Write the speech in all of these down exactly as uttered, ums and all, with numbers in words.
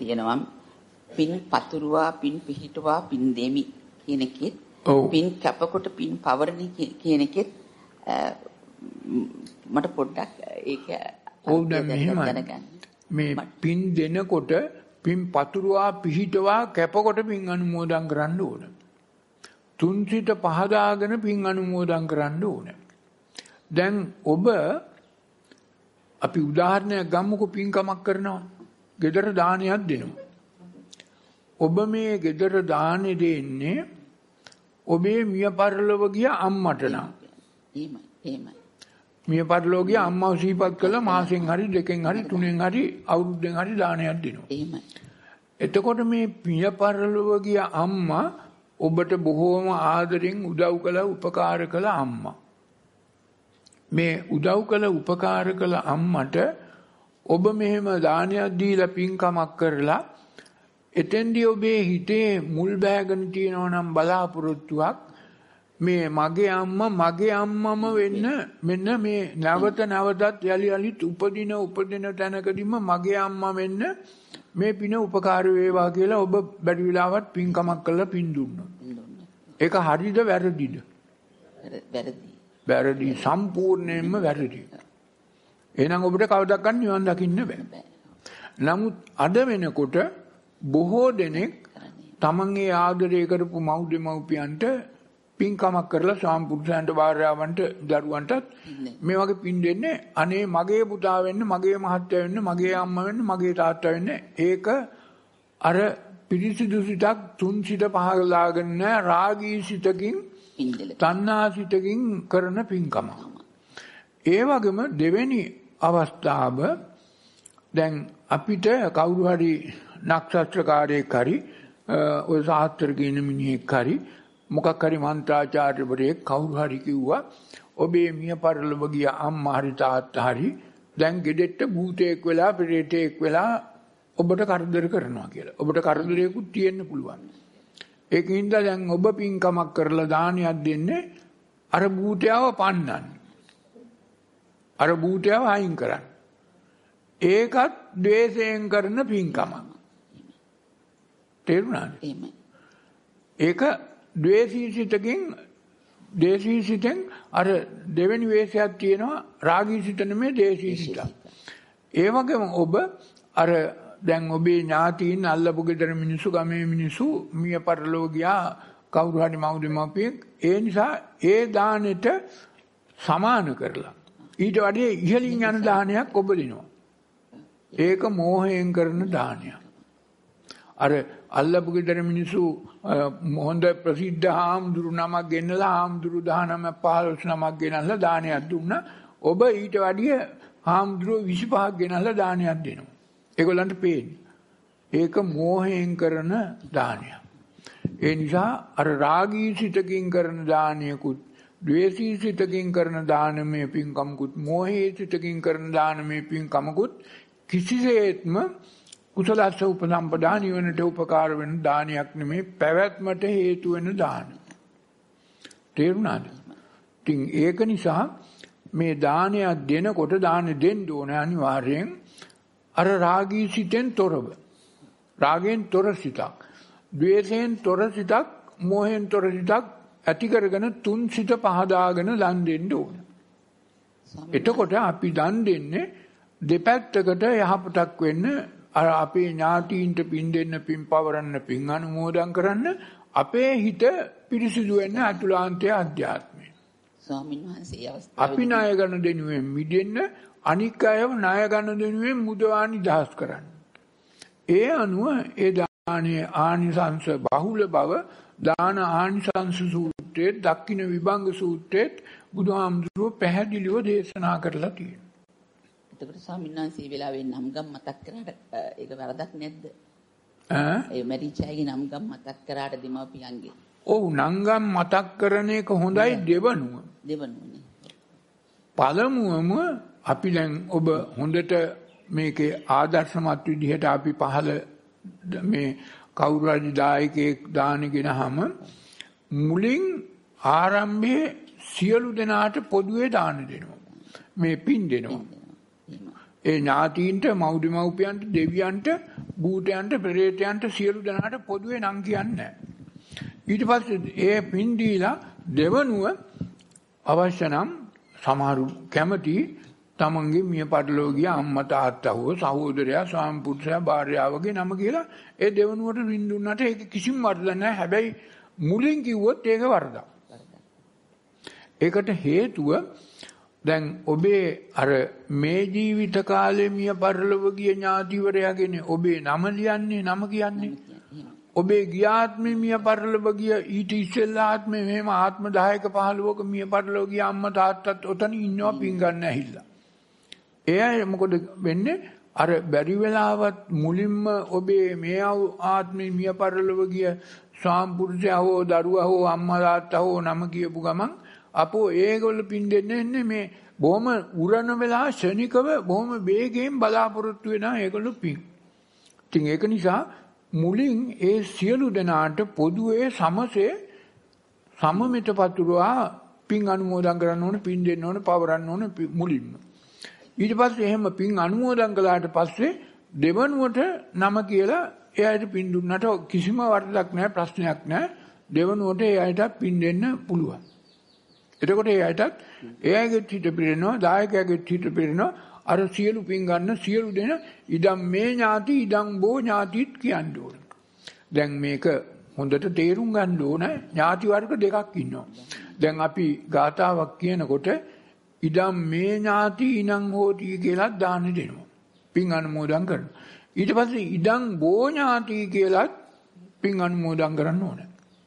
තියෙනවා පින් පතුරුවා පින් පිහිටුවා පින් දෙමි කියන එකෙත් පින් කැපකොට පින් පවරණි කියන එකෙත් මට පොඩ්ඩක් ඒක ඔව් දැන් මෙහෙමයි මේ පින් දෙනකොට පින් පතුරුවා පිහිටවා කැපකොට පින් අනුමෝදන් කරන්න ඕන. තුන්සිත පහදාගෙන පින් අනුමෝදන් කරන්න ඕන. දැන් ඔබ අපි උදාහරණයක් ගමුකෝ පින්කමක් කරනවා. ගෙදර දානයක් දෙනවා. ඔබ මේ ගෙදර දානෙ දෙන්නේ ඔබේ මිය පරලොව ගිය අම්මට නම්. එහෙමයි එහෙමයි. මිය පරලොව ගිය අම්මව සිහිපත් කළා මාසෙන් හරි දෙකෙන් හරි තුනෙන් හරි අවුරුද්දෙන් හරි දානයක් දෙනවා. එහෙමයි. එතකොට මේ මිය පරලොව ගිය අම්මා ඔබට බොහෝම ආදරෙන් උදව් කළා උපකාර කළා අම්මා. මේ උදව් කළ උපකාර කළ අම්මට ඔබ මෙහෙම දානයක් දීලා පින්කමක් කරලා එතෙන්දී ඔබේ හිතේ මුල් බෑගෙන තියෙනවා නම් බලාපොරොත්තුවක් මේ මගේ අම්මා මගේ අම්මම වෙන්න මෙන්න මේ නැවත නැවතත් යලි යලිත් උපදින උපදින තැනකදීම මගේ අම්මා වෙන්න මේ පින උපකාර වේවා කියලා ඔබ බැරි වෙලාවත් පින්කමක් කරලා පින් දුන්නා. ඒක හරිද වැරදිද? වැරදි. වැරදි සම්පූර්ණයෙන්ම වැරදි. එහෙනම් ඔබට කවදාවත් නිවන් දකින්න බෑ. නමුත් අද වෙනකොට බොහෝ දෙනෙක් තමන්ගේ ආදරය කරපු මව් දෙමව්පියන්ට පින්කමක් කරලා සාම්පුරුෂයන්ට භාර්යාවන්ට දරුවන්ටත් මේ වගේ පින් දෙන්නේ අනේ මගේ පුතා වෙන්න මගේ මහත්තයා වෙන්න මගේ අම්මා වෙන්න මගේ තාත්තා වෙන්න ඒක අර පිරිසිදු සිතක් තුන් සිත පහලාගෙන රාගී සිතකින් තණ්හා සිතකින් කරන පින්කම. ඒ වගේම දෙවෙනි අවස්ථාව දැන් අපිට කවුරු හරි නක්ෂත්‍රකාරයෙක් හරි ඔය සාහත්‍ර කියන මිනිහෙක් හරි මොකක් හරි මන්ත්‍රාචාර්යවරයෙක් කවුරු හරි කිව්වා ඔබේ මිය පරලොව ගිය අම්මා හරි තාත්තා හරි දැන් ගෙදෙට්ට භූතයෙක් වෙලා පෙරේතයෙක් වෙලා ඔබට කරදර කරනවා කියලා. ඔබට කරදරයකුත් තියෙන්න පුළුවන්. ඒකින්ද දැන් ඔබ පින්කමක් කරලා දානයක් දෙන්නේ අර භූතයව පන්නන්න. අර භූතයව අයින් කරන්න. ඒකත් ද්වේෂයෙන් කරන පින්කමක්. තේරුණාද? ඒක ද්වේෂී සිතකින් දේශී සිතෙන් අර දෙවෙනි වේශයක් තියෙනවා රාගී සිත නෙමෙයි දේශී සිත. ඒ වගේම ඔබ අර දැන් ඔබේ ඥාතීන් අල්ලපු ගෙදර මිනිස්සු ගමේ මිනිස්සු මිය පරලෝ ගියා කවුරු හරි මව්දෙමව්පියෙක් ඒ නිසා ඒ දානෙට සමාන කරලා ඊට වඩා ඉහළින් යන දානයක් ඔබ දෙනවා. ඒක මෝහයෙන් කරන දානයක්. අර අල්ලපු ගෙදර මිනිස්සු හොඳ ප්‍රසිද්ධ හාමුදුරු නමක් ගෙන්නලා හාමුදුරු දහනම පහළොස් නමක් ගෙනල්ලා දානයක් දුන්නා. ඔබ ඊට වඩා හාමුදුරු විසිපහක් ගෙනල්ලා දානයක් දෙනවා. ඒගොල්ලන්ට පේන්නේ. ඒක මෝහයෙන් කරන දානයක්. ඒ නිසා අර රාගී සිතකින් කරන දානයකුත් ද්වේෂී සිතකින් කරන දානමය පින්කමකුත් මෝහී සිතකින් කරන දානමය පින්කමකුත් කිසිසේත්ම කුසලස්ස උපසම්පදා නිවනට උපකාර වෙන දානයක් නෙමෙයි පැවැත්මට හේතු වෙන දාන. තේරුණාද? ඉතින් ඒක නිසා මේ දානයක් දෙනකොට දාන දෙන්න ඕනේ අනිවාර්යෙන් අර රාගී සිතෙන් තොරව. රාගෙන් තොර සිතක්, ද්වේෂයෙන් තොර සිතක්, මෝහෙන් තොර සිතක් ඇති කරගෙන තුන් සිත පහදාගෙන දන් දෙන්න ඕනේ. එතකොට අපි දන් දෙන්නේ දෙපැත්තකට යහපතක් වෙන්න අර අපේ ඥාතීන්ට පින් දෙන්න පින් පවරන්න පින් අනුමෝදන් කරන්න අපේ හිත පිරිසිදු වෙන්න අතුලාන්තය අධ්‍යාත්මය. ස්වාමීන් වහන්සේ අවස්ථාව අපි ණය ගන්න දෙනුවෙන් මිදෙන්න අනික් අයව ණය ගන්න දෙනුවෙන් මුදවා නිදහස් කරන්න. ඒ අනුව ඒ දානයේ ආනිසංස බහුල බව දාන ආනිසංස සූත්‍රයේ දක්ඛින විභංග සූත්‍රයේ බුදුහාමුදුරුවෝ පැහැදිලිව දේශනා කරලා තියෙනවා. එතකොට ස්වාමීන් වහන්සේ වෙලාවෙන් නම් ගම් මතක් කරාට ඒක වරදක් නැද්ද? ඈ ඒ මරිචාගේ නම් ගම් මතක් කරාට දෙමාපියන්ගේ. ඔව් නංගම් මතක් කරන එක හොඳයි දෙවනුව. දෙවනුවනේ. පළමුවම අපි දැන් ඔබ හොඳට මේකේ ආදර්ශමත් විදිහට අපි පහල මේ කවුරු හරි දායකයෙක් දාන ගෙනහම මුලින් ආරම්භයේ සියලු දෙනාට පොදුවේ දාන දෙනවා. මේ පින් දෙනවා. ඒ ඥාතීන්ට මව්දෙමව්පියන්ට දෙවියන්ට භූතයන්ට පෙරේතයන්ට සියලු දෙනාට පොදුවේ නම් කියන්නේ. ඊට පස්සේ ඒ පින් දීලා දෙවනුව අවශ්‍ය නම් සමහරු කැමති තමන්ගේ මිය පරලෝකීය අම්මා තාත්තා හෝ සහෝදරයා ස්වාමි පුරුෂයා භාර්යාවගේ නම කියලා ඒ දෙවනුවට රින් දුන්නාට ඒක කිසිම වරදක් නැහැ. හැබැයි මුලින් කිව්වොත් ඒක වරදක්. ඒකට හේතුව දැන් ඔබේ අර මේ ජීවිත කාලේ මිය පරලොව ගිය ඥාතිවරයාගෙන ඔබේ නම ලියන්නේ නම කියන්නේ ඔබේ ගියාත්මේ මිය පරලොව ගිය ඊට ඉස්සෙල්ලා ආත්මේ මෙහෙම ආත්ම දහයක පහළොවක මිය පරලොව ගිය අම්මා තාත්තත් ඔතන ඉන්නවා පින් ගන්න ඇහිලා. එයා මොකද වෙන්නේ අර බැරි වෙලාවත් මුලින්ම ඔබේ මේ ආත්මේ මිය පරලොව ගිය සාම්පුරුෂයා හෝ දරුවා හෝ අම්මා තාත්තා හෝ නම කියපු ගමන් අපෝ ඒගොල්ලෝ පින් දෙන්නේ මේ බොහොම උරණ වෙලා ශනිකව බොහොම වේගයෙන් බලාපොරොත්තු වෙනා ඒගොල්ලෝ පින්. ඉතින් ඒක නිසා මුලින් ඒ සියලු දෙනාට පොදුවේ සමසේ සමමිත පතුරවා පින් අනුමෝදන් කරන්න ඕනේ පින් දෙන්න ඕනේ පවරන්න ඕනේ මුලින්ම. ඊට පස්සේ එහෙම පින් අනුමෝදන් කළාට පස්සේ දෙවනුවට නම කියලා එයාට පින් දුන්නට කිසිම වරදක් නැහැ ප්‍රශ්නයක් නැහැ. දෙවනුවට එයාට පින් දෙන්න පුළුවන්. එතකොට එයාටත් එයාගේ හිත පිරෙනවා දායකයාගේ හිත පිරෙනවා අර සියලු පින් ගන්න සියලු දෙන ඉදම් මේ ඥාති ඉදම් බෝ ඥාතිත් කියන්න ඕන. දැන් මේක හොඳට තේරුම් ගන්න ඕන ඥාති වර්ග දෙකක් ඉන්නවා. දැන් අපි ගාතාවක් කියනකොට ඉදම් මේ ඥාති ඉනං හෝති කියලා දාන දෙනවා. පින් අනුමෝදන් කරනවා. ඊට පස්සේ ඉදම් බෝ ඥාති කියලා පින් අනුමෝදන් කරන්න ඕන.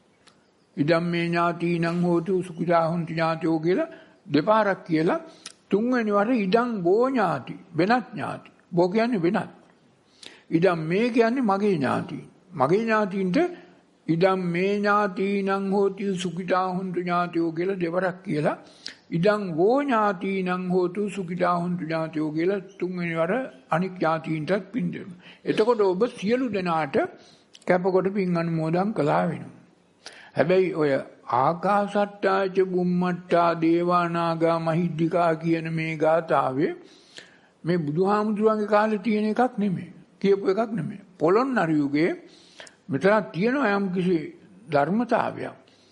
ඉදම් මේ ඥාති ඉනං හෝතු සුඛිතා හොන්ති ඥාතියෝ කියලා දෙපාරක් කියලා තුන්වෙනි වර ඉදම් බෝ ඥාති වෙනත් ඥාති. බෝ කියන්නේ වෙනත්. ඉදම් මේ කියන්නේ මගේ ඥාති. මගේ ඥාතින්ට ඉදම් මේ ඥාතිනං හෝති සුඛිතා හොන්තු ඥාතියෝ කියලා දෙවරක් කියලා ඉදම් වෝ ඥාතිනං හෝතු සුඛිතා හොන්තු ඥාතියෝ කියලා තුන්වෙනි වර අනික් ඥාතින්ටත් පින් දෙනවා. එතකොට ඔබ සියලු දෙනාට කැපකොට පින් අනුමෝදන් කළා වෙනවා. හැබැයි ඔය ආකාසට්ටාච බුම්මට්ටා දේවානාගා මහිද්దికා කියන මේ ගාථාවේ මේ බුදුහාමුදුරන්ගේ කාලේ තියෙන එකක් නෙමෙයි. කියපු එකක් නෙමෙයි. පොළොන්නරු යුගයේ මෙතන තියෙන යම් කිසි ධර්මතාවයක්.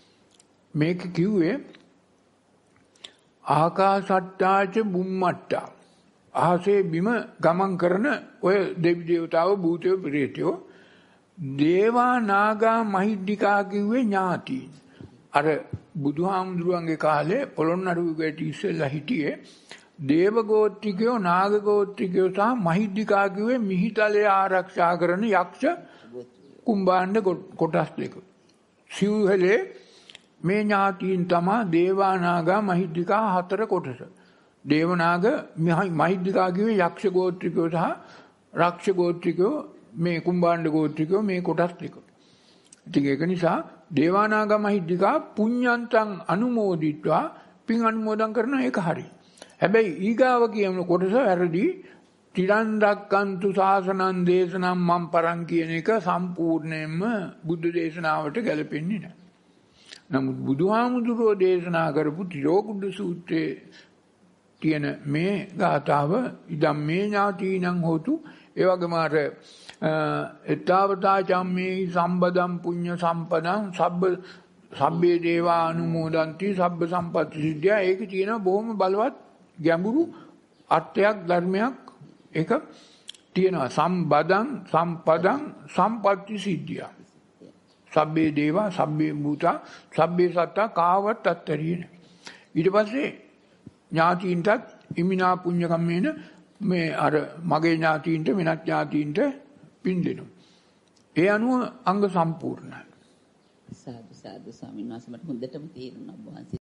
මේක කිව්වේ ආකාසට්ටාච බුම්මට්ටා. ආසේ බිම ගමන් කරන ඔය දෙවි දේවතාවෝ භූතයෝ ප්‍රේතයෝ දේවා නාගා මහිද්దికා කිව්වේ ඥාති. අර බුදුහාමුදුරුවන්ගේ කාලේ පොළොන්නරු යුගයට ඉස්සෙල්ලා හිටියේ දේව ගෝත්‍රිකයෝ නාග ගෝත්‍රිකයෝ සහ මහිද්దికා කිව්වේ මිහිතලේ ආරක්ෂා කරන යක්ෂ කුම්භාණ්ඩ කොටස් දෙක. සිව්හෙලේ මේ ඥාතීන් තමයි දේවා නාගා මහිද්దికා හතර කොටස. දේව නාග මහිද්దికා කිව්වේ යක්ෂ ගෝත්‍රිකයෝ සහ රක්ෂ ගෝත්‍රිකයෝ මේ කුම්භාණ්ඩ ගෝත්‍රිකයෝ මේ කොටස් දෙක. ඉතින් ඒක නිසා දේවානාග මහිද්దికා පුඤ්ඤන්තං අනුමෝදිත්වා පින් අනුමෝදන් කරන එක හරි. හැබැයි ඊගාව කියන කොටස වැරදි. තිරන්දක්කන්තු සාසනං දේශනම් මම් පරං කියන එක සම්පූර්ණයෙන්ම බුද්ධ දේශනාවට ගැලපෙන්නේ නැහැ. නමුත් බුදුහාමුදුරෝ දේශනා කරපු තිරෝකුඩ සූත්‍රයේ තියෙන මේ ගාථාව ඉදම් මේ ඥාතිනං හෝතු ඒ වගේම අර එතාවතා චම්මේ සම්බදම් පුඤ්ඤ සම්පදං සබ්බ සබ්බේ දේවා අනුමෝදන්ති සබ්බ සම්පත්ති සිද්ධිය. ඒකේ තියෙන බොහොම බලවත් ගැඹුරු අර්ථයක් ධර්මයක් ඒක තියෙනවා. සම්බදං සම්පදං සම්පත්ති සිද්ධිය. සබ්බේ දේවා සබ්බේ භූතා සබ්බේ සත්තා කාවත් අත්තරියන. ඊට පස්සේ ඥාතීන්ටත් ඉමිනා පුඤ්ඤ කම්මේන මේ අර මගේ ඥාතීන්ට වෙනත් ඥාතීන්ට පින් දෙනවා. ඒ අනුව අංග සම්පූර්ණයි. සාදු සාදු ස්වාමීන් වහන්සේ මට හොඳටම තේරුණා වහන්සේ